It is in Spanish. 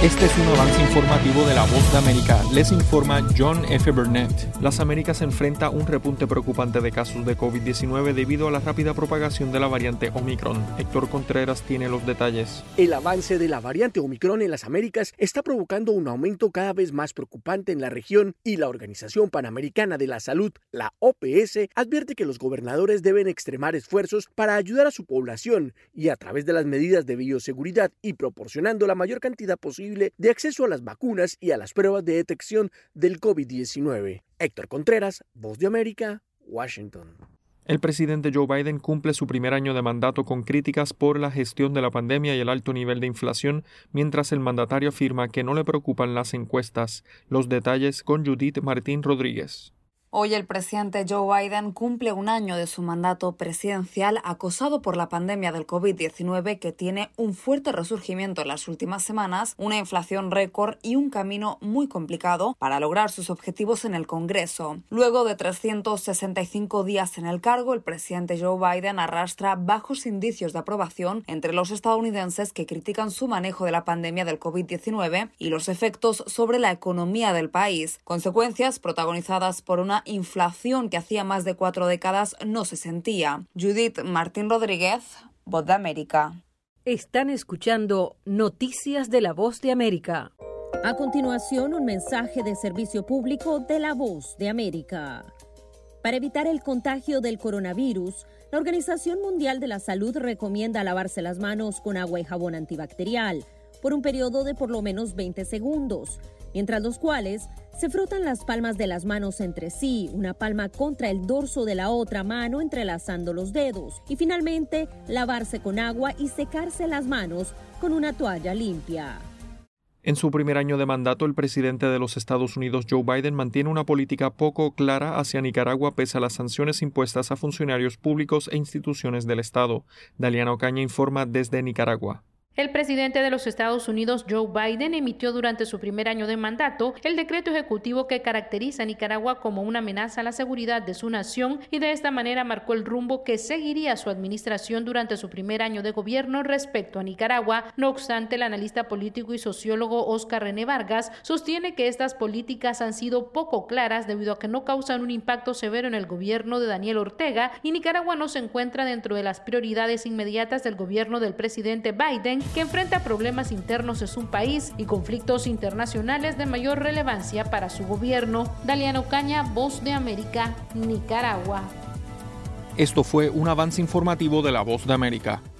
Este es un avance informativo de La Voz de América. Les informa John F. Burnett. Las Américas enfrenta un repunte preocupante de casos de COVID-19 debido a la rápida propagación de la variante Omicron. Héctor Contreras tiene los detalles. El avance de la variante Omicron en las Américas está provocando un aumento cada vez más preocupante en la región y la Organización Panamericana de la Salud, la OPS, advierte que los gobernadores deben extremar esfuerzos para ayudar a su población y a través de las medidas de bioseguridad y proporcionando la mayor cantidad posible de acceso a las vacunas y a las pruebas de detección del COVID-19. Héctor Contreras, Voz de América, Washington. El presidente Joe Biden cumple su primer año de mandato con críticas por la gestión de la pandemia y el alto nivel de inflación, mientras el mandatario afirma que no le preocupan las encuestas. Los detalles con Judith Martín Rodríguez. Hoy el presidente Joe Biden cumple un año de su mandato presidencial acosado por la pandemia del COVID-19 que tiene un fuerte resurgimiento en las últimas semanas, una inflación récord y un camino muy complicado para lograr sus objetivos en el Congreso. Luego de 365 días en el cargo, el presidente Joe Biden arrastra bajos indicios de aprobación entre los estadounidenses que critican su manejo de la pandemia del COVID-19 y los efectos sobre la economía del país, consecuencias protagonizadas por una inflación que hacía más de 4 décadas no se sentía. Judith Martín Rodríguez, Voz de América. Están escuchando Noticias de la Voz de América. A continuación, un mensaje de servicio público de la Voz de América. Para evitar el contagio del coronavirus, la Organización Mundial de la Salud recomienda lavarse las manos con agua y jabón antibacterial por un periodo de por lo menos 20 segundos, mientras los cuales se frotan las palmas de las manos entre sí, una palma contra el dorso de la otra mano entrelazando los dedos, y finalmente lavarse con agua y secarse las manos con una toalla limpia. En su primer año de mandato, el presidente de los Estados Unidos, Joe Biden, mantiene una política poco clara hacia Nicaragua pese a las sanciones impuestas a funcionarios públicos e instituciones del Estado. Daliana Ocaña informa desde Nicaragua. El presidente de los Estados Unidos, Joe Biden, emitió durante su primer año de mandato el decreto ejecutivo que caracteriza a Nicaragua como una amenaza a la seguridad de su nación y de esta manera marcó el rumbo que seguiría su administración durante su primer año de gobierno respecto a Nicaragua. No obstante, el analista político y sociólogo Oscar René Vargas sostiene que estas políticas han sido poco claras debido a que no causan un impacto severo en el gobierno de Daniel Ortega y Nicaragua no se encuentra dentro de las prioridades inmediatas del gobierno del presidente Biden, que enfrenta problemas internos en su país y conflictos internacionales de mayor relevancia para su gobierno. Daliana Ocaña, Voz de América, Nicaragua. Esto fue un avance informativo de La Voz de América.